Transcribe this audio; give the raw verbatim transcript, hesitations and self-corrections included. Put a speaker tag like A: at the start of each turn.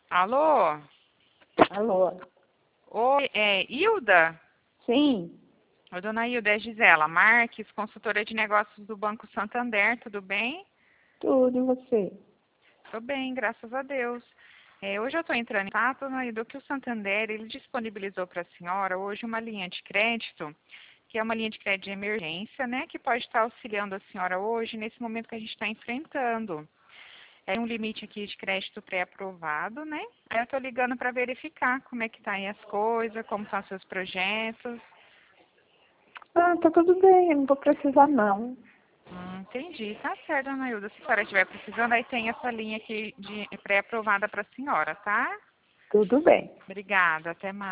A: Alô?
B: Alô?
A: Oi, é Hilda?
B: Sim,
A: Oi, dona Hilda, é Gisela Marques, consultora de negócios do Banco Santander, tudo bem?
B: tudo, e você?
A: Tô bem, graças a Deus. É, hoje eu estou entrando em contato, dona Hilda, que o Santander, ele disponibilizou para a senhora hoje uma linha de crédito, que é uma linha de crédito de emergência, né, que pode estar auxiliando a senhora hoje nesse momento que a gente está enfrentando. É um limite aqui de crédito pré-aprovado, né? Aí eu estou ligando para verificar como é que tá aí as coisas, como estão os seus projetos.
B: Ah, tá tudo bem, eu não vou precisar não.
A: Hum, entendi. Tá certo, dona Hilda. Se a senhora estiver precisando, aí tem essa linha aqui de pré-aprovada para a senhora, tá?
B: Tudo bem.
A: Obrigada. Até mais.